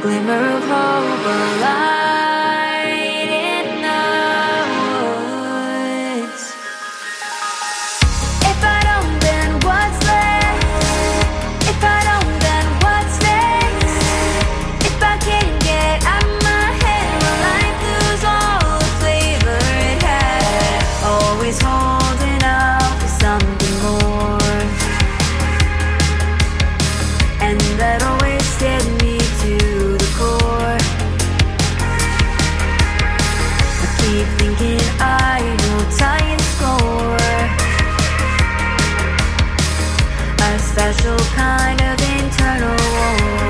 glimmer of hope, a light in the woods. If I don't, then what's left? If I don't, then what's next? If I can't get out of my head, will life lose all the flavor it had? Always holding out for something more, and that always scared me to the core. I keep thinking I will tie and score, a special kind of internal war.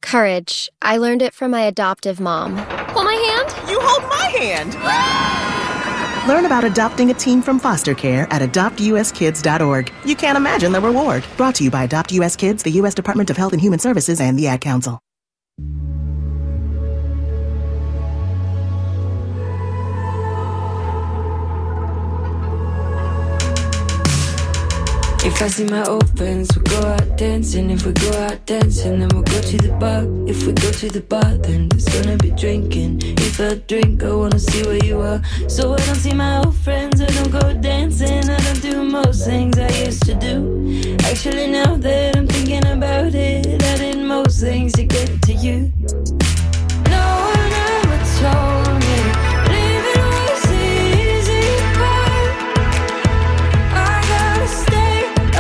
Courage. I learned it from my adoptive mom. Hold my hand? You hold my hand. Learn about adopting a teen from foster care at adoptuskids.org. You can't imagine the reward. Brought to you by Adopt US Kids, the U.S. Department of Health and Human Services, and the Ad Council. If I see my old friends, we'll go out dancing. If we go out dancing, then we'll go to the bar. If we go to the bar, then there's gonna be drinking. If I drink, I wanna see where you are. So I don't see my old friends, I don't go dancing. I don't do most things I used to do. Actually, now that I'm thinking about it, I did most things to get to you. No one ever told me leaving was the easy part. I gotta stay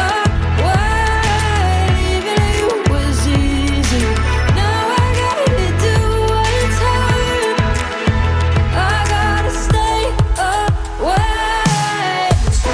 away. Leaving you was easy. Now I gotta do what's hard. I gotta stay away.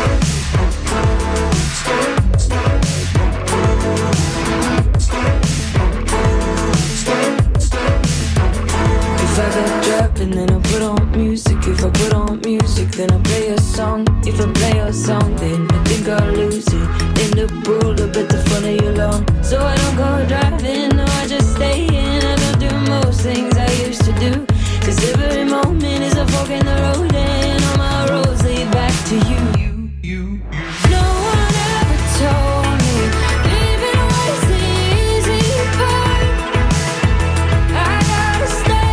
If I got dropping, then I'll put on music. If I put on music, then I'll play a song. If I play a song, then I think I'll lose it. In the pool, I bet to follow you along. So I don't go driving, no, I just stay in. I don't do most things I used to do. Cause every moment is a fork in the road, and all my roads lead back to you. No one ever told me leaving was the easy part. I gotta stay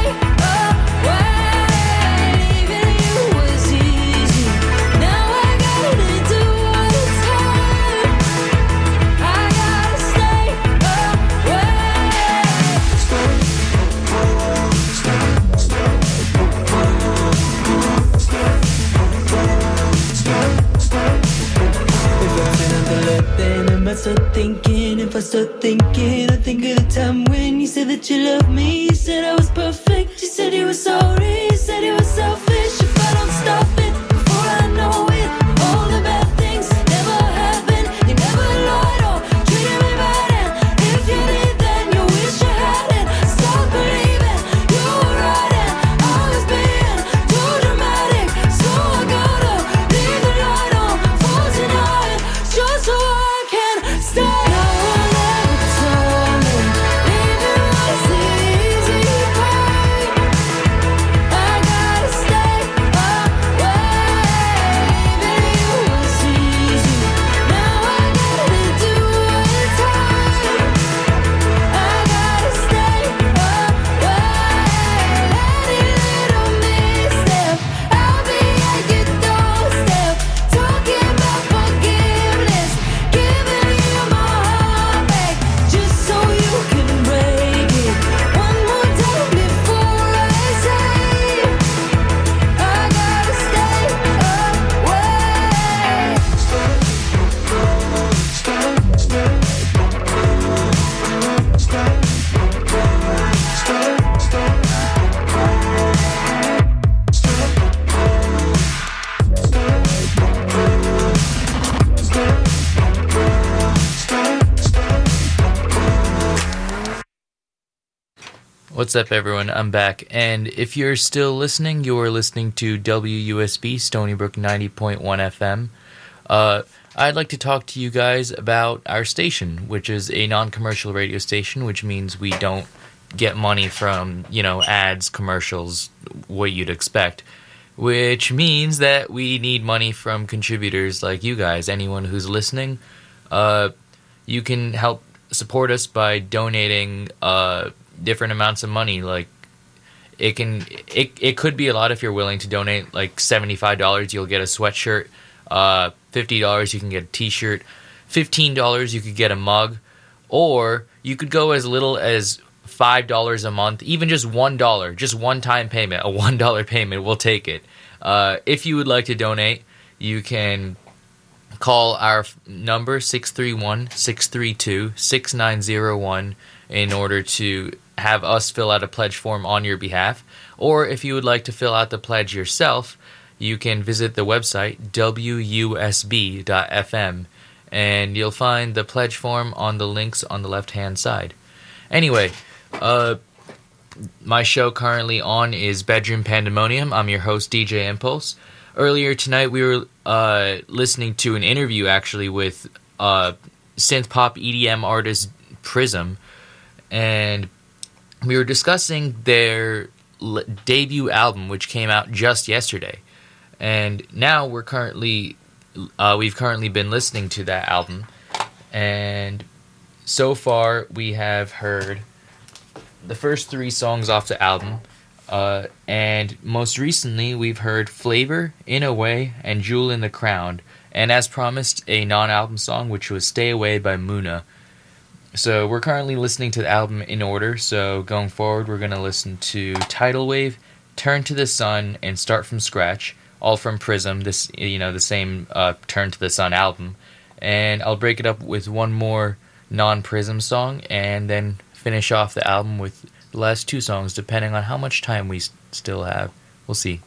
away. Leaving you was easy. Now I gotta do what's hard. I gotta stay If I sit on the left, then I might start thinking. If I start thinking, I think of the time when you said that you loved me. You said I was perfect. You said you were sorry. You said you were selfish. If I don't stop it before I know it, all the bad things never happen. You never lied or treated me bad. And if you did, then you wish you hadn't. Stop believing you were right, and I was being too dramatic. So I gotta leave the light on for tonight, just so I can stay. No one ever told me leaving was the easy part. I gotta stay away. Leaving you was easy. Now I gotta do what's hard. I gotta stay away. Any little misstep, I'll be at your doorstep, talking about forgiveness, giving you my heart back, just so you can break it one more time before I say I gotta stay away. What's up, everyone? I'm back, and if you're still listening, you're listening to WUSB Stony Brook 90.1 FM. I'd like to talk to you guys about our station, which is a non-commercial radio station, which means we don't get money from, ads, commercials, what you'd expect, which means that we need money from contributors like you guys. Anyone who's listening, you can help support us by donating different amounts of money. Like it could be a lot if you're willing to donate. Like $75, you'll get a sweatshirt. $50, you can get a t-shirt. $15, you could get a mug. Or you could go as little as $5 a month, even just $1, just one-time payment, a $1 payment, we'll take it. If you would like to donate, you can call our number 631-632-6901 in order to have us fill out a pledge form on your behalf. Or if you would like to fill out the pledge yourself, you can visit the website wusb.fm, and you'll find the pledge form on the links on the left-hand side. Anyway, My show currently on is Bedroom Pandemonium. I'm your host, DJ Impulse. Earlier tonight, we were listening to an interview, actually, with synth-pop EDM artist Prism, and we were discussing their debut album, which came out just yesterday. And now we've currently been listening to that album, and so far we have heard the first 3 songs off the album, and most recently we've heard Flavor, In a Way, and Jewel in the Crown, and as promised, a non-album song, which was Stay Away by Muna. So we're currently listening to the album in order, so going forward we're going to listen to Tidal Wave, Turn to the Sun, and Start from Scratch, all from Prism, the same Turn to the Sun album. And I'll break it up with one more non-Prism song, and then finish off the album with the last 2 songs, depending on how much time we still have. We'll see.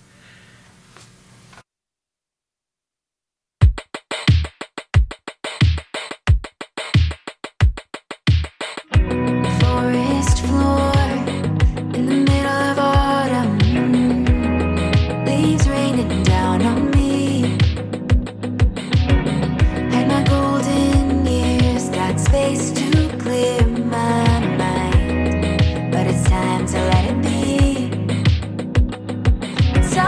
Forest floor in the middle of autumn, leaves raining down on me. Had my golden years, got space to clear my mind, but it's time to let it be. It's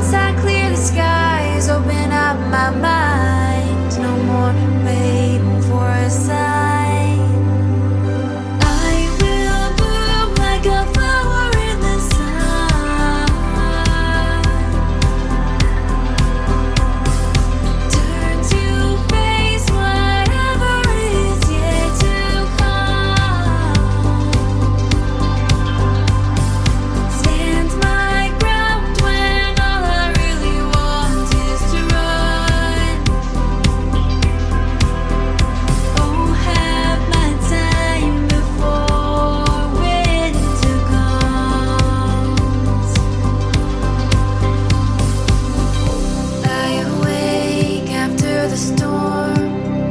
Once I clear the skies, open up my mind. No more waiting for a sign. I will bloom like a flower in the sun. Turn to face whatever is yet to come. Stand my ground when all I really want is to run. Oh, have my time before winter comes. Lie awake after the storm.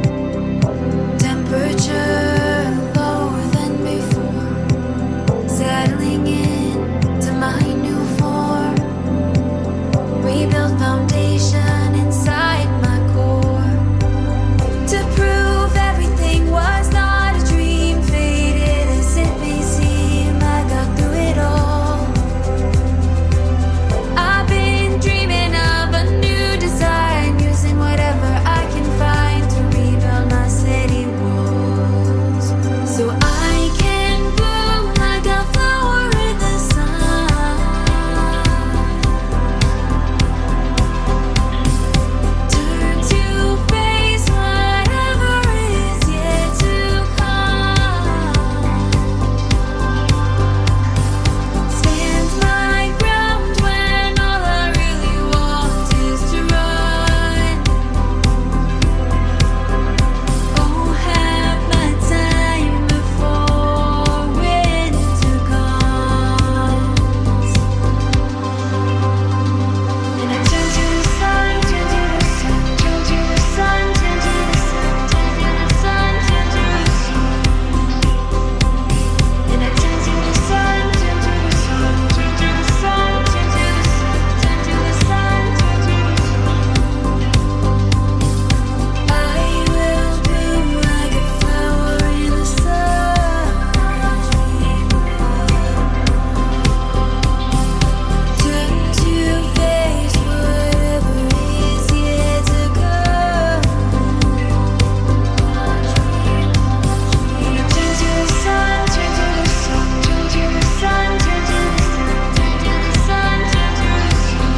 Temperature lower than before. Settling in to my new form. Rebuild foundation inside my core. To prove everything was not a dream. Faded as it may seem, I got through it all. I've been dreaming of a new design, using whatever I can find to rebuild my city walls. So I can bloom like a flower in the sun. Turn to face whatever is yet to come. Stand my ground when all I really want is to run. Oh, have my time before winter comes. And I turn to the sun, turn to the sun, turn to the sun, turn to the sun, turn to the sun, turn to the sun. And I turn to the sun, turn to the sun, turn to the sun, turn to the sun, turn to the sun, turn to the sun. I will bloom like a flower in the sun. Turn to face whatever is yet to come. And I turn to the sun, turn to the sun, turn to the sun, turn to the sun, turn to the sun, turn to the sun.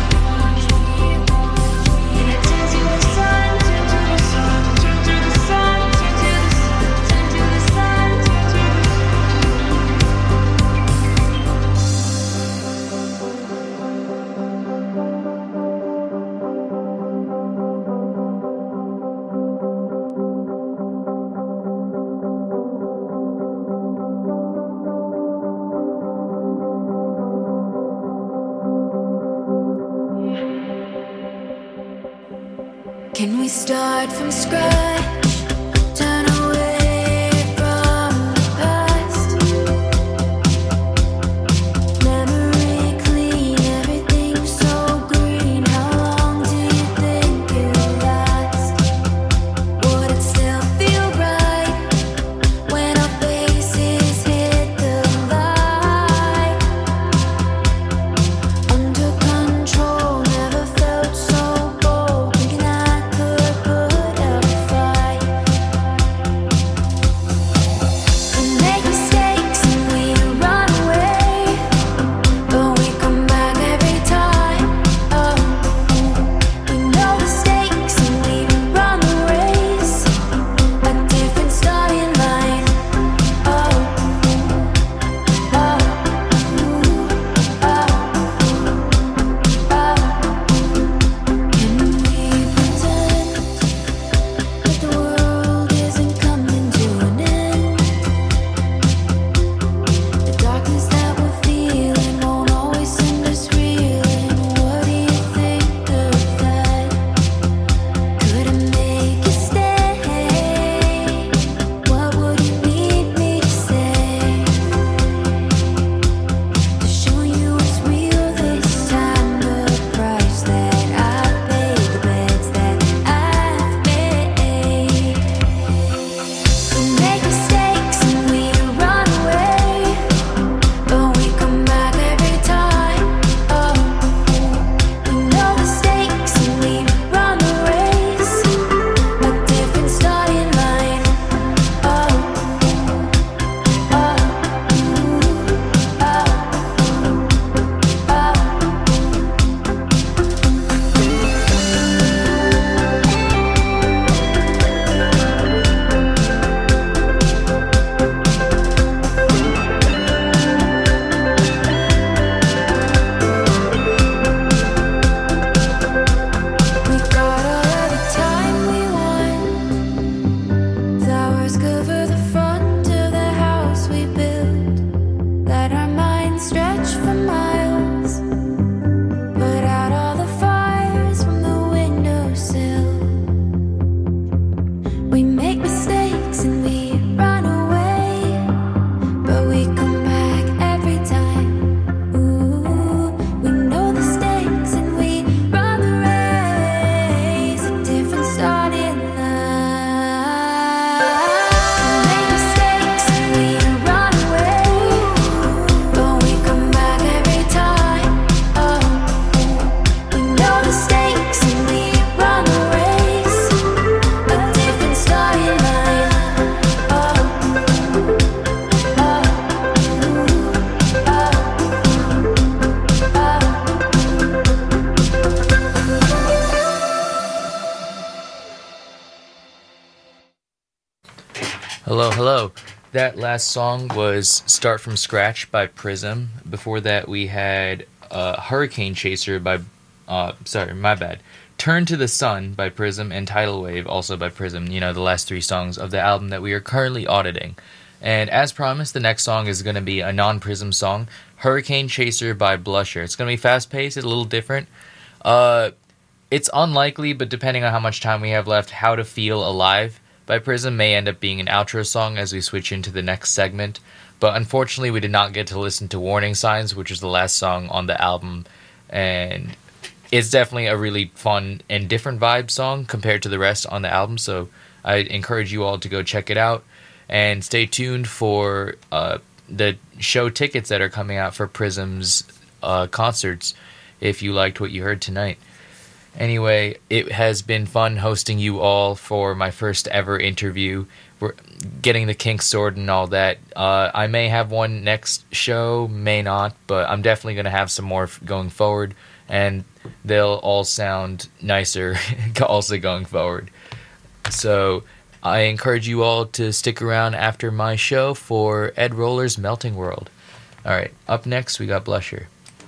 And I turn to the sun, turn to the sun, turn to the sun, turn to the sun, turn to the sun, turn to the Can we start from scratch? Turn away from the past. Memory clean, everything so green. How long do you think it'll last? Would it still feel right when our faces hit the light? Under control, never felt so bold. Thinking I could put up a fight. Hello, hello. That last song was Start From Scratch by Prism. Before that, we had Hurricane Chaser by... sorry, my bad. Turn to the Sun by Prism and Tidal Wave, also by Prism. You know, the last three songs of the album that we are currently auditing. And as promised, the next song is going to be a non-Prism song, Hurricane Chaser by Blusher. It's going to be fast-paced, it's a little different. It's unlikely, but depending on how much time we have left, How to Feel Alive by Prism may end up being an outro song as we switch into the next segment. But unfortunately, we did not get to listen to Warning Signs, which is the last song on the album. And it's definitely a really fun and different vibe song compared to the rest on the album. So I encourage you all to go check it out. And stay tuned for the show tickets that are coming out for Prism's concerts if you liked what you heard tonight. Anyway, it has been fun hosting you all for my first ever interview. We're getting the kinks sorted and all that. I may have one next show, may not, but I'm definitely going to have some more going forward, and they'll all sound nicer also going forward. So I encourage you all to stick around after my show for Ed Roller's Melting World. All right, up next we got Blusher.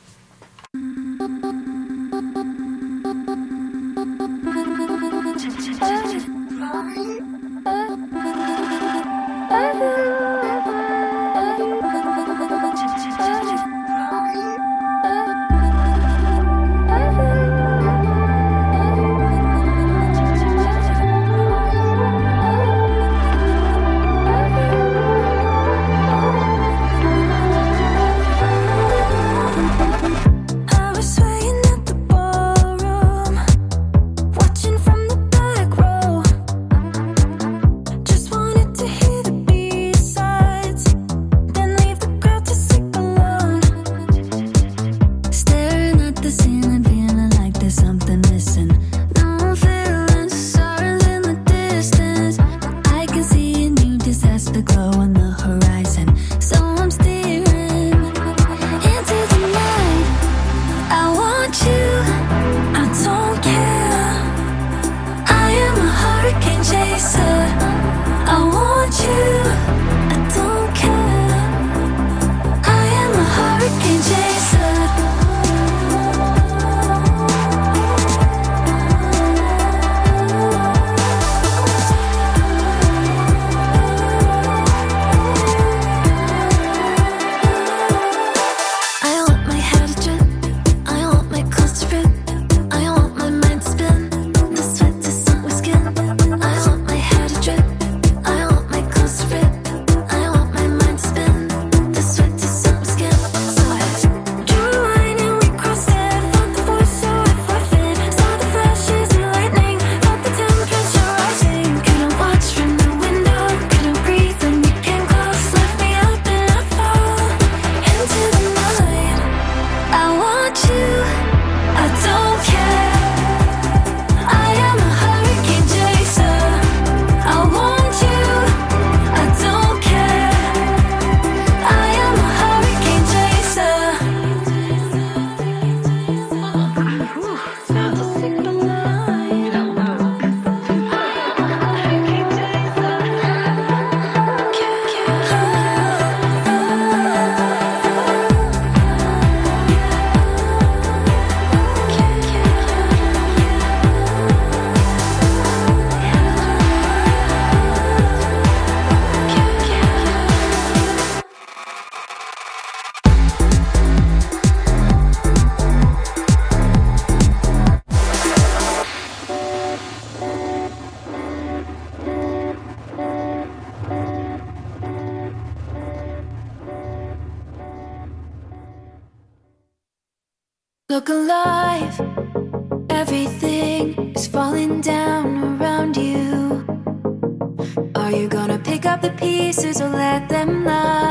Look alive, everything is falling down around you. Are you gonna pick up the pieces or let them lie?